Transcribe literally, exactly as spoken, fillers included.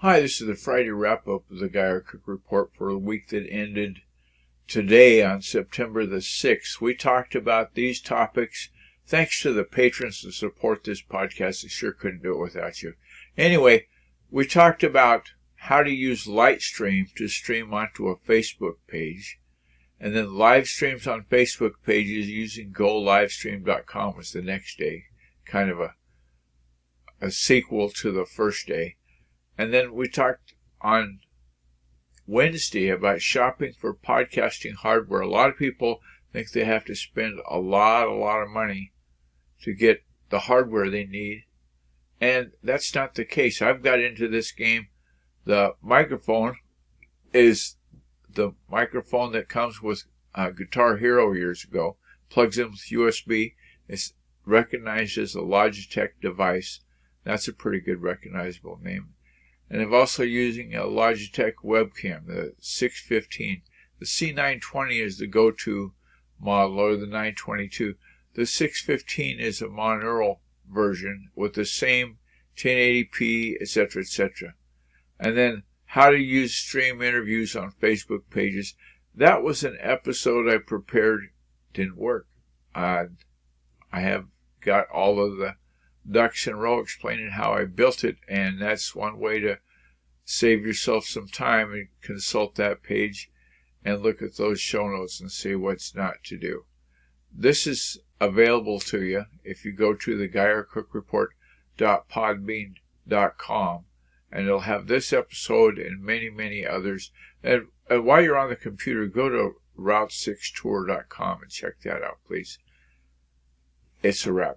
Hi, this is the Friday wrap-up of the Guy Cook Report for the week that ended today on September the sixth. We talked about these topics thanks to the patrons that support this podcast. I sure couldn't do it without you. Anyway, we talked about how to use Lightstream to stream onto a Facebook page, and then live streams on Facebook pages using go livestream dot com was the next day, kind of a, a sequel to the first day. And then we talked on Wednesday about shopping for podcasting hardware. A lot of people think they have to spend a lot, a lot of money to get the hardware they need. And that's not the case. I've got into this game. The microphone is the microphone that comes with uh, Guitar Hero years ago. Plugs in with U S B. It's recognized as a Logitech device. That's a pretty good recognizable name. And I'm also using a Logitech webcam, the six fifteen. The C nine twenty is the go-to model, or the nine twenty-two. The six fifteen is a monaural version with the same ten eighty p, et cetera, et cetera. And then how to use stream interviews on Facebook pages. That was an episode I prepared. Didn't work. Uh, I have got all of the ducks in a row explaining how I built it, and that's one way to save yourself some time and consult that page and look at those show notes and see what's not to do. This is available to you if you go to the guy cook report dot podbean dot com, and it'll have this episode and many, many others. And, and while you're on the computer, go to route six tour dot com and check that out, please. It's a wrap.